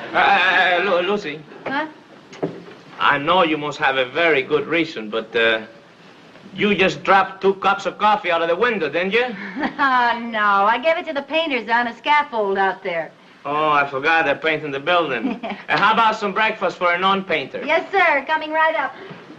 Lucy. Huh? I know you must have a very good reason, but you just dropped 2 cups of coffee out of the window, didn't you? Oh, no. I gave it to the painters on a scaffold out there. Oh, I forgot they're painting the building. How about some breakfast for a non-painter? Yes, sir. Coming right up.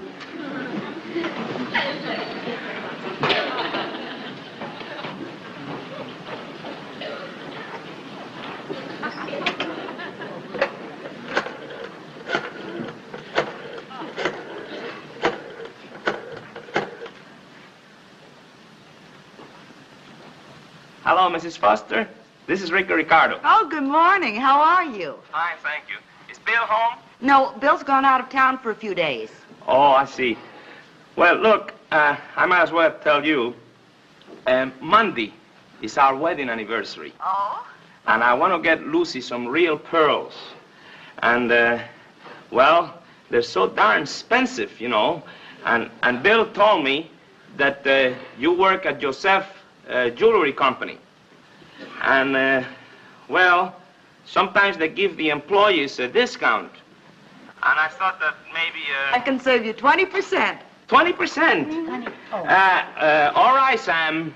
Hello, Mrs. Foster. This is Ricky Ricardo. Oh, good morning. How are you? Fine, thank you. Is Bill home? No, Bill's gone out of town for a few days. Oh, I see. Well, look, I might as well tell you. Monday is our wedding anniversary. Oh? And I want to get Lucy some real pearls. And, well, they're so darn expensive, you know. And Bill told me that you work at Joseph Jewelry Company. And, well, sometimes they give the employees a discount. And I thought that maybe, I can save you 20%. 20%? All right, Sam.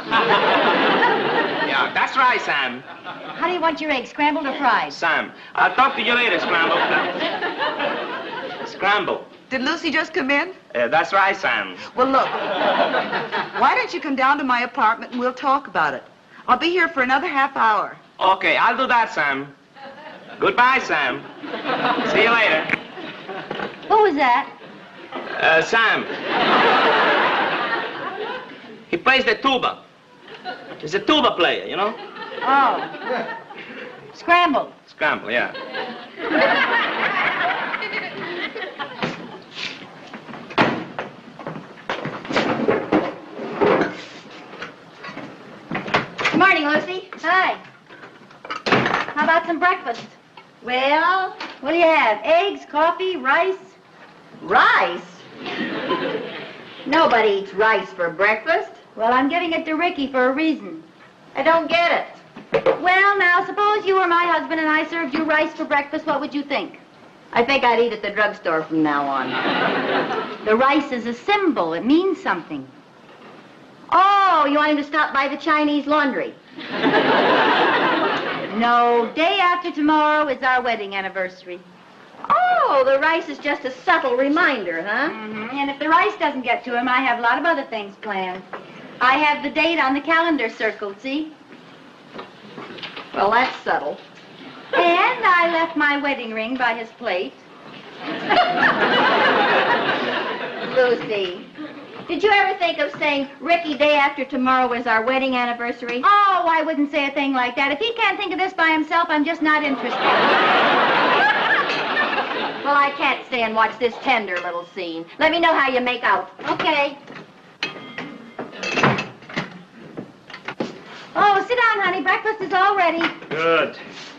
Yeah, that's right, Sam. How do you want your eggs, scrambled or fried? Sam. I'll talk to you later, Scramble. Scramble. Did Lucy just come in? That's right, Sam. Well, look, why don't you come down to my apartment and we'll talk about it? I'll be here for another half hour. Okay, I'll do that, Sam. Goodbye, Sam. See you later. Who was that? Sam. He plays the tuba. He's a tuba player, you know? Oh. Scrambled. Scramble, yeah. Good morning, Lucy. Hi. How about some breakfast? Well, what do you have? Eggs, coffee, rice? Rice? Nobody eats rice for breakfast. Well, I'm giving it to Ricky for a reason. I don't get it. Well, now, suppose you were my husband and I served you rice for breakfast, what would you think? I think I'd eat at the drugstore from now on. The rice is a symbol. It means something. Oh, you want him to stop by the Chinese laundry? No, day after tomorrow is our wedding anniversary. Oh, the rice is just a subtle reminder, huh? Mm-hmm. And if the rice doesn't get to him, I have a lot of other things planned. I have the date on the calendar circled, see? Well, that's subtle. And I left my wedding ring by his plate. Lucy, did you ever think of saying, Ricky, day after tomorrow is our wedding anniversary? Oh, I wouldn't say a thing like that. If he can't think of this by himself, I'm just not interested. Well, I can't stay and watch this tender little scene. Let me know how you make out. Okay. Oh, sit down, honey. Breakfast is all ready. Good.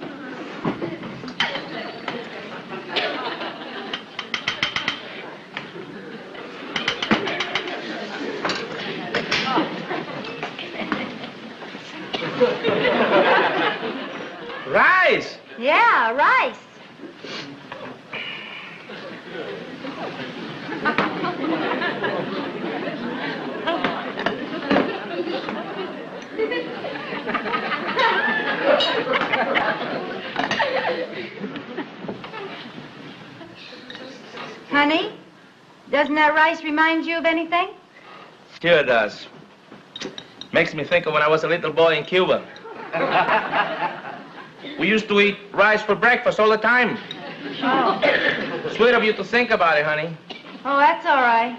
Rice! Yeah, rice. Honey, doesn't that rice remind you of anything? Sure it does. Makes me think of when I was a little boy in Cuba. We used to eat rice for breakfast all the time. Oh. Sweet of you to think about it, honey. Oh, that's all right.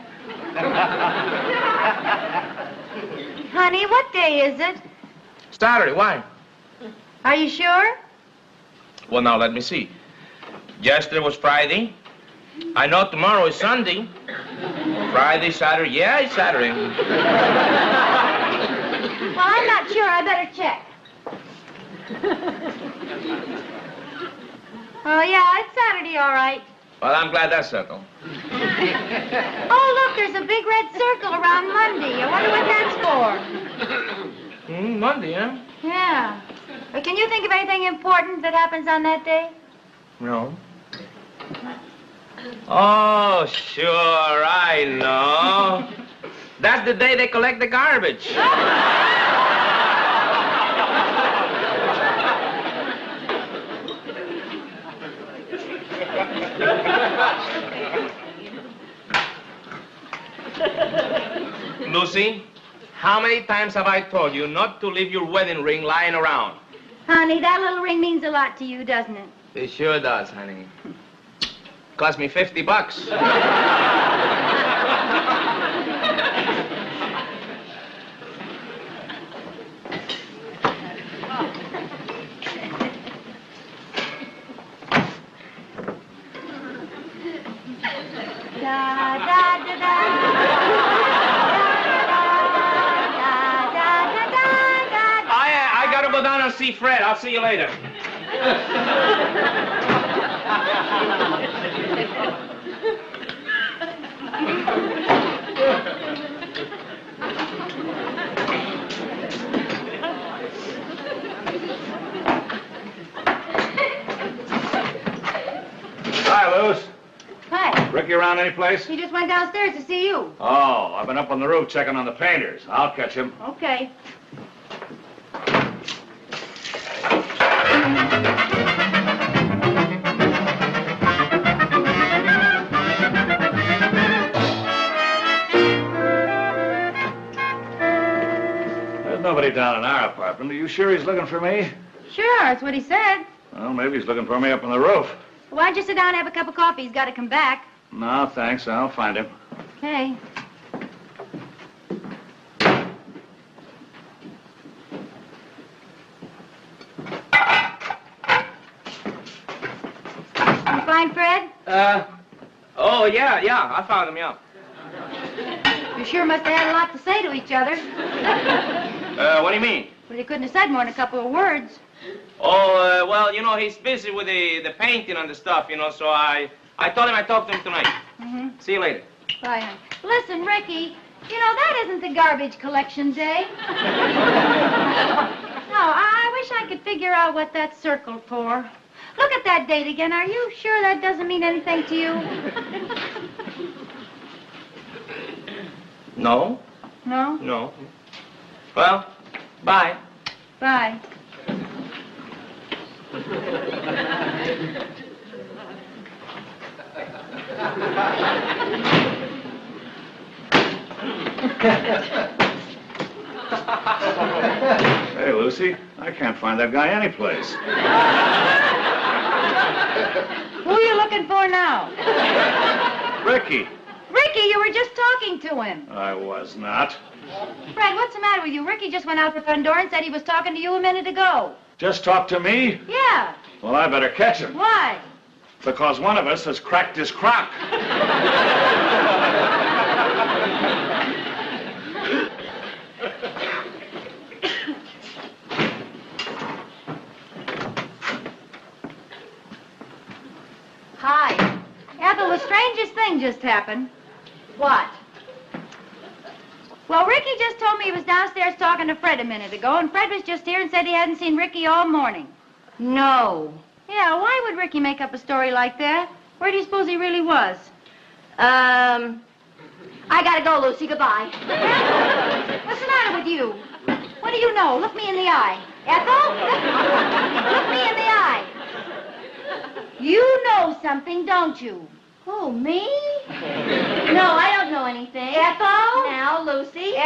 Honey, what day is it? Saturday, why? Are you sure? Well, now, let me see. Yesterday was Friday. I know tomorrow is Sunday. Friday, Saturday. Yeah, it's Saturday. Well, I'm not sure. I better check. Oh, yeah, it's Saturday, all right. Well, I'm glad that's settled. Oh, look, there's a big red circle around Monday. I wonder what that's for. Monday, huh? Yeah. But can you think of anything important that happens on that day? No. Oh, sure, I know. That's the day they collect the garbage. Lucy, how many times have I told you not to leave your wedding ring lying around? Honey, that little ring means a lot to you, doesn't it? It sure does, honey. Cost me $50. I gotta go down and see Fred. I'll see you later. Hi, Luz. Hi. Ricky around any place? He just went downstairs to see you. Oh, I've been up on the roof checking on the painters. I'll catch him. Okay. There's nobody down in our apartment. Are you sure he's looking for me? Sure, that's what he said. Well, maybe he's looking for me up on the roof. Why don't you sit down and have a cup of coffee? He's got to come back. No, thanks. I'll find him. Okay. You find Fred? Oh, yeah, I found him, yeah. You sure must have had a lot to say to each other. What do you mean? Well, you couldn't have said more than a couple of words. Oh, well, you know, he's busy with the painting and the stuff, you know, so I told him I'd talk to him tonight. Mm-hmm. See you later. Bye, honey. Listen, Ricky, you know, that isn't the garbage collection day. No, I wish I could figure out what that's circled for. Look at that date again. Are you sure that doesn't mean anything to you? No? No? No. Well, bye. Bye. Hey, Lucy, I can't find that guy anyplace. Who are you looking for now? Ricky. Ricky, you were just talking to him. I was not. Fred, what's the matter with you? Ricky just went out the front door and said he was talking to you a minute ago. Just talk to me? Yeah. Well, I better catch him. Why? Because one of us has cracked his crock. Hi. Ethel, the strangest thing just happened. What? Well, Ricky just told me he was downstairs talking to Fred a minute ago, and Fred was just here and said he hadn't seen Ricky all morning. No. Yeah, why would Ricky make up a story like that? Where do you suppose he really was? I gotta go, Lucy. Goodbye. What's the matter with you? What do you know? Look me in the eye. Ethel? Look me in the eye. You know something, don't you? Oh, me? No, I don't know anything. Ethel? Now, Lucy.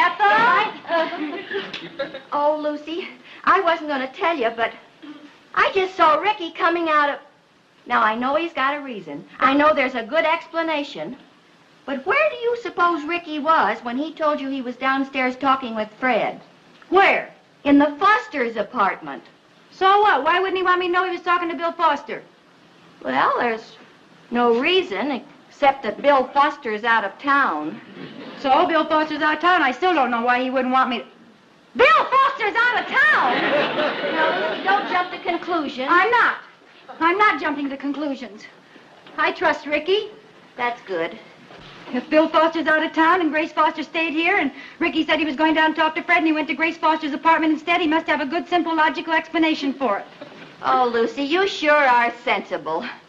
Ethel? Oh, Lucy, I wasn't going to tell you, but I just saw Ricky coming out of... Now, I know he's got a reason. I know there's a good explanation. But where do you suppose Ricky was when he told you he was downstairs talking with Fred? Where? In the Foster's apartment. So what? Why wouldn't he want me to know he was talking to Bill Foster? Well, there's no reason except that Bill Foster's out of town. So Bill Foster's out of town. I still don't know why he wouldn't want me to... Bill Foster's out of town! Now, Lucy, don't jump to conclusions. I'm not. I'm not jumping to conclusions. I trust Ricky. That's good. If Bill Foster's out of town and Grace Foster stayed here and Ricky said he was going down to talk to Fred and he went to Grace Foster's apartment instead, he must have a good, simple, logical explanation for it. Oh, Lucy, you sure are sensible.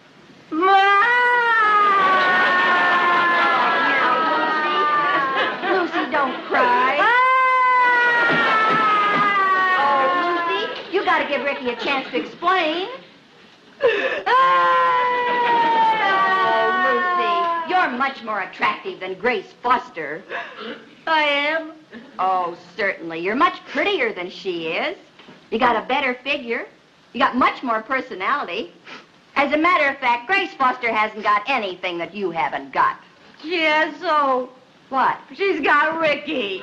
Lucy, don't cry. Oh, Lucy, you gotta give Ricky a chance to explain. Oh, Lucy, you're much more attractive than Grace Foster. I am. Oh, certainly. You're much prettier than she is. You got a better figure. You got much more personality. As a matter of fact, Grace Foster hasn't got anything that you haven't got. She has so. What? She's got Ricky.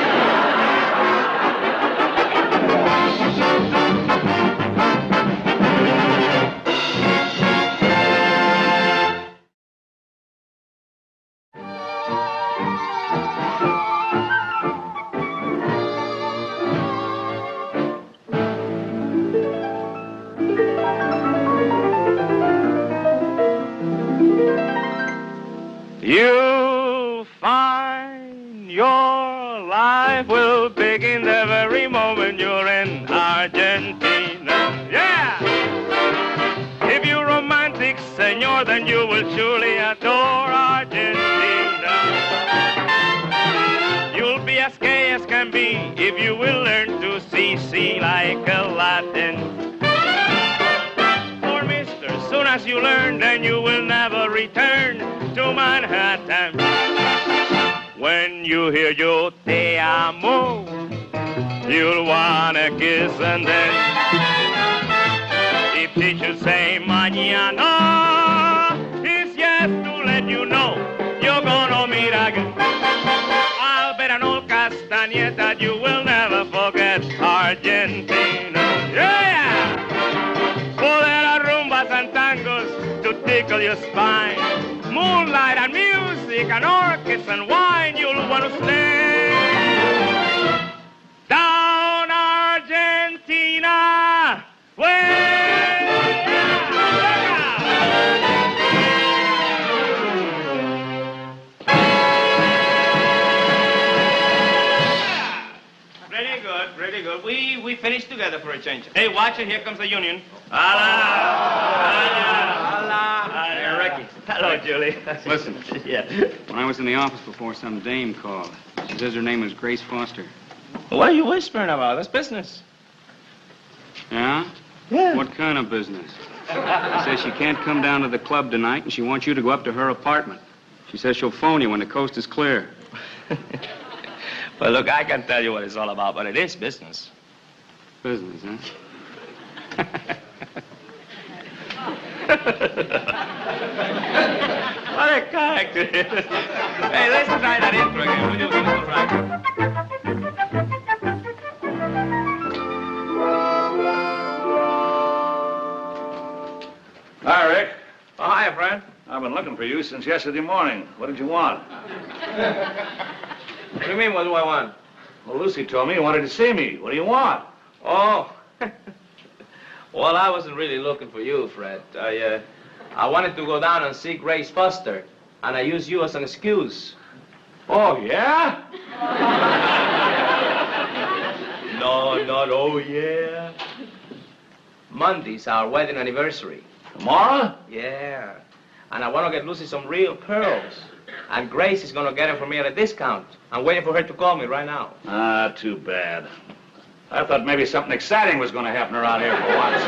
You'll find your life will begin the very moment you're in Argentina. Yeah! If you're romantic, senor, then you will surely adore Argentina. You'll be as gay as can be if you will learn to see like a Latin. For mister, soon as you learn, then you will never return to Manhattan. When you hear yo te amo, you'll wanna kiss and then if teachers say mañana, it's yes to let you know you're gonna meet again. Albert and old Castañeda, you will never forget Argentina. Yeah! For there are rumbas and tangos to tickle your spine. Moonlight and music and orchids and wine, you'll want to stay down Argentina. Pretty good. We finished together for a change. Hey, watch it. Here comes the union. Hey, Ricky. Hello, Julie. Listen. Yeah. When I was in the office before, some dame called. She says her name was Grace Foster. What are you whispering about? That's business. Yeah? Yeah. What kind of business? She says she can't come down to the club tonight, and she wants you to go up to her apartment. She says she'll phone you when the coast is clear. Well, look, I can tell you what it's all about, but it is business. Business, huh? What a character. Hey, let's try that intro again. Will you give us a try? Hi, Rick. Oh, hiya, Fred. I've been looking for you since yesterday morning. What did you want? What do you mean, what do I want? Well, Lucy told me you wanted to see me. What do you want? Oh. Well, I wasn't really looking for you, Fred. I wanted to go down and see Grace Foster, and I used you as an excuse. Oh, yeah? No, not oh, yeah. Monday's our wedding anniversary. Tomorrow? Yeah. And I want to get Lucy some real pearls. And Grace is going to get them for me at a discount. I'm waiting for her to call me right now. Ah, too bad. I thought maybe something exciting was going to happen around here for once.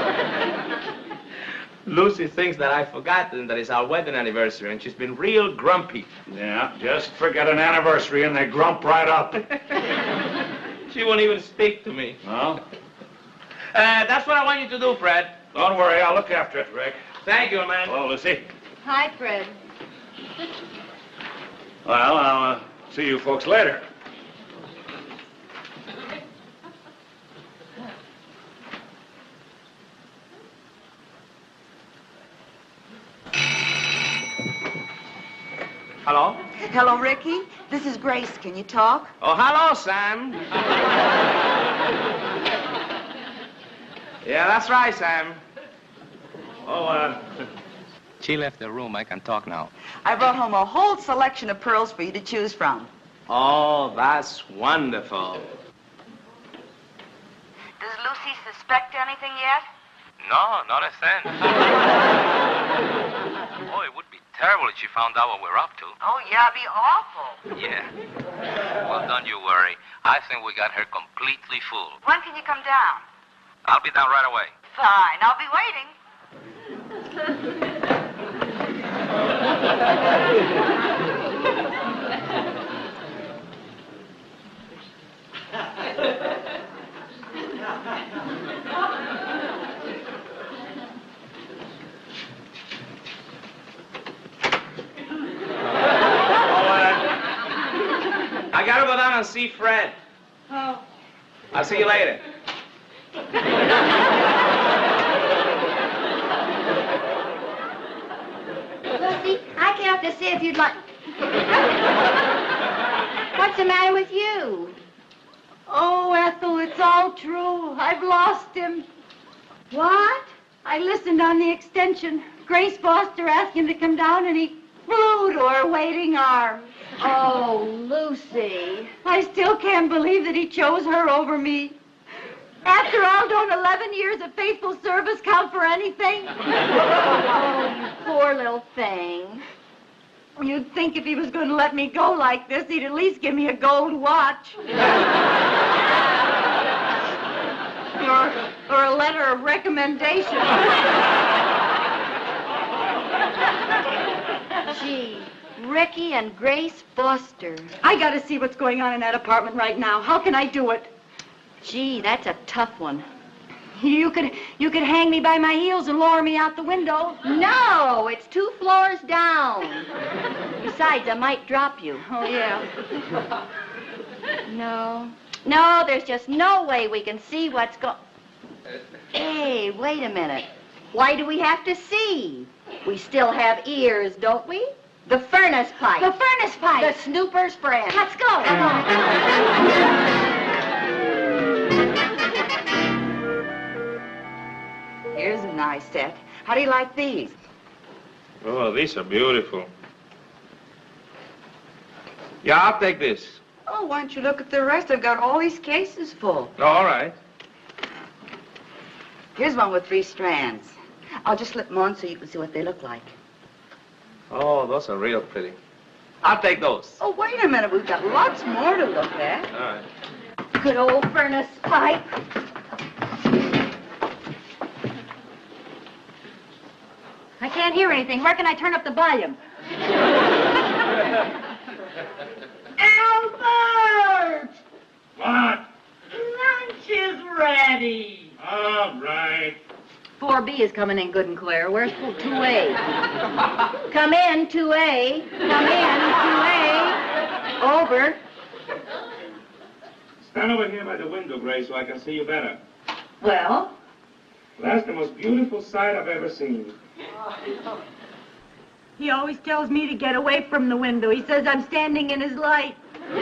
Lucy thinks that I've forgotten that it's our wedding anniversary, and she's been real grumpy. Yeah, just forget an anniversary and they grump right up. She won't even speak to me. Well? That's what I want you to do, Fred. Don't worry, I'll look after it, Rick. Thank you, man. Hello, Lucy. Hi, Fred. Well, I'll see you folks later. Hello? Hello, Ricky. This is Grace. Can you talk? Oh, hello, Sam. Yeah, that's right, Sam. Oh, She left the room. I can talk now. I brought home a whole selection of pearls for you to choose from. Oh, that's wonderful. Does Lucy suspect anything yet? No, not a thing. terrible if she found out what we're up to. Oh, yeah, it'd be awful. Yeah. Well, don't you worry. I think we got her completely fooled. When can you come down? I'll be down right away. Fine, I'll be waiting. I gotta go down and see Fred. Oh. I'll see you later. Lucy, I came up to see if you'd like... What's the matter with you? Oh, Ethel, it's all true. I've lost him. What? I listened on the extension. Grace Foster asked him to come down, and he flew to her waiting arms. Oh, Lucy. I still can't believe that he chose her over me. After all, don't 11 years of faithful service count for anything? Oh, you poor little thing. You'd think if he was going to let me go like this, he'd at least give me a gold watch. or a letter of recommendation. Gee, Ricky and Grace Foster. I got to see what's going on in that apartment right now. How can I do it? Gee, that's a tough one. You could hang me by my heels and lower me out the window. No, it's 2 floors down. Besides, I might drop you. Oh, yeah. No, there's just no way we can see what's Hey, wait a minute. Why do we have to see? We still have ears, don't we? The furnace pipe. The furnace pipe. The snooper's friend. Let's go. Come on. Here's a nice set. How do you like these? Oh, these are beautiful. Yeah, I'll take this. Oh, why don't you look at the rest? I've got all these cases full. Oh, all right. Here's one with 3 strands. I'll just slip them on so you can see what they look like. Oh, those are real pretty. I'll take those. Oh, wait a minute. We've got lots more to look at. All right. Good old furnace pipe. I can't hear anything. Where can I turn up the volume? Albert! What? Lunch is ready. All right. 4B is coming in good and clear. Where's 2A? Come in, 2A. Come in, 2A. Over. Stand over here by the window, Grace, so I can see you better. Well? That's the most beautiful sight I've ever seen. He always tells me to get away from the window. He says I'm standing in his light.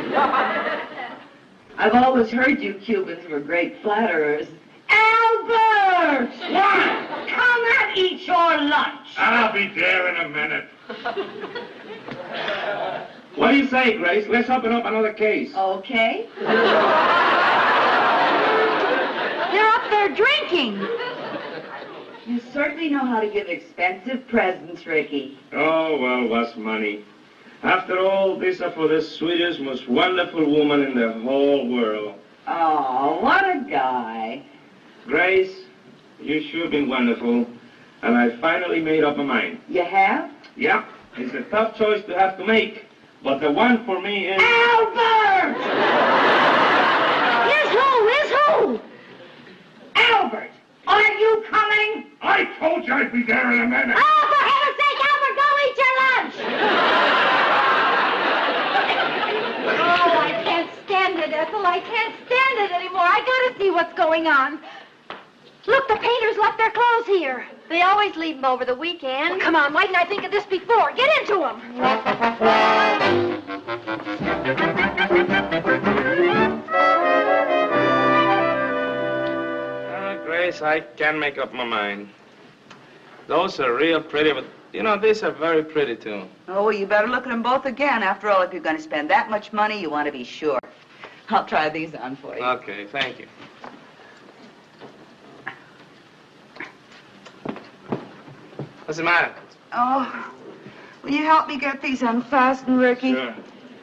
I've always heard you Cubans were great flatterers. Albert! What? Come and eat your lunch. I'll be there in a minute. What do you say, Grace? Let's open up another case. Okay. They're up there drinking. You certainly know how to give expensive presents, Ricky. Oh, well, what's money? After all, these are for the sweetest, most wonderful woman in the whole world. Oh, what a guy. Grace, you sure been wonderful, and I finally made up my mind. You have? Yeah, it's a tough choice to have to make, but the one for me is... Albert! Is who? Albert, are you coming? I told you I'd be there in a minute. Oh, for heaven's sake, Albert, go eat your lunch! Oh, I can't stand it, Ethel. I can't stand it anymore. I gotta see what's going on. Look, the painters left their clothes here. They always leave them over the weekend. Well, come on, why didn't I think of this before? Get into them. Grace, I can't make up my mind. Those are real pretty, but, you know, these are very pretty, too. Oh, well, you better look at them both again. After all, if you're going to spend that much money, you want to be sure. I'll try these on for you. Okay, thank you. What's the matter? Oh, Will you help me get these unfastened, Ricky? Sure.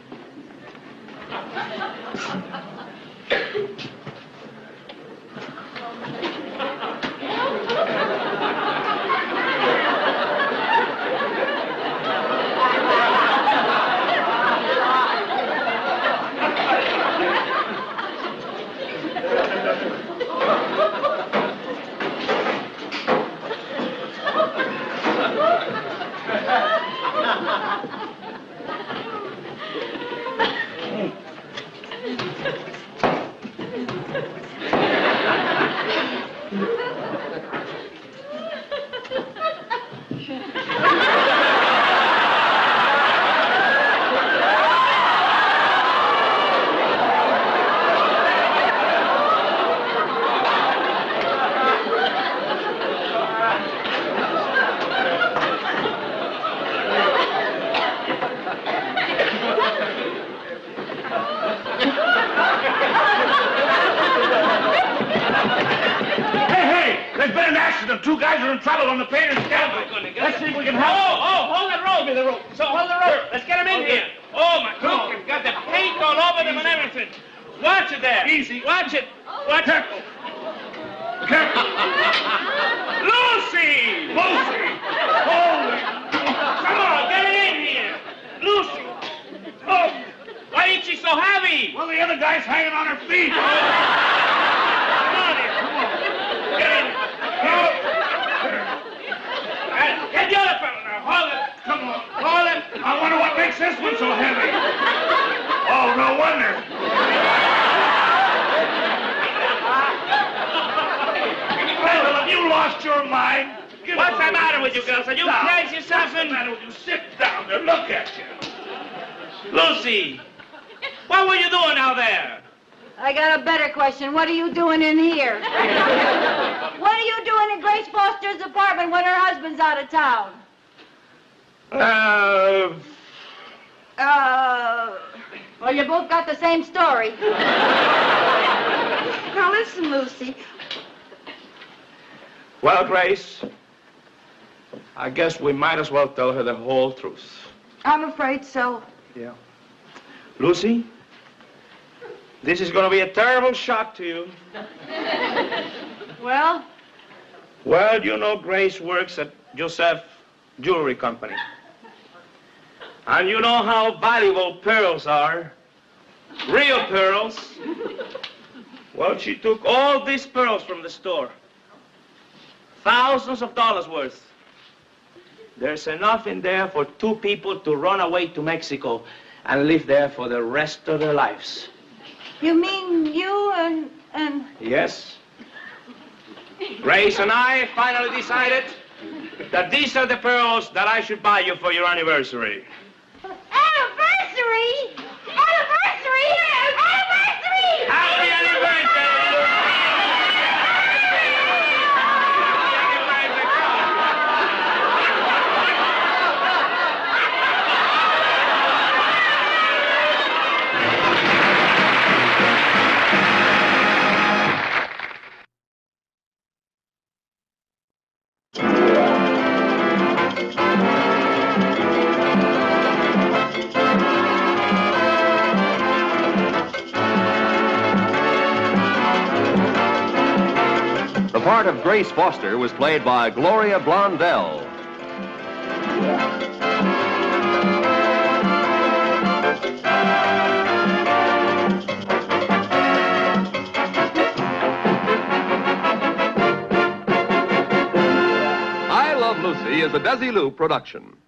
Two guys are in trouble on the paint and scandal. Let's see if we can help. Hold the rope. So hold the rope. Let's get them in here. Oh, my God. You've got the paint all over them and everything. Watch it there. Easy. Watch it. Watch it. Careful. Lucy! Holy. Come on, get it in here. Lucy. Oh, why ain't she so heavy? Well, the other guy's hanging on her feet. Come on here. Come on. Get in. Get the other fellow now. Hold it. Come on. Hold it. I wonder what makes this one so heavy. Oh, no wonder. Well, have you lost your mind? What's the matter with you girls? Are you crazy or something? What's the matter with you? Sit down there. Look at you. Lucy, what were you doing out there? I got a better question. What are you doing in here? What are you doing in Grace Foster's apartment when her husband's out of town? Well, you both got the same story. Now, listen, Lucy. Well, Grace, I guess we might as well tell her the whole truth. I'm afraid so. Yeah. Lucy, this is going to be a terrible shock to you. Well? Well, you know Grace works at Joseph Jewelry Company. And you know how valuable pearls are. Real pearls. Well, she took all these pearls from the store. Thousands of dollars worth. There's enough in there for 2 people to run away to Mexico and live there for the rest of their lives. You mean you and... Yes. Grace and I finally decided that these are the pearls that I should buy you for your anniversary. Anniversary? Anniversary? Anniversary! Happy anniversary! The part of Grace Foster was played by Gloria Blondell. I Love Lucy is a Desilu production.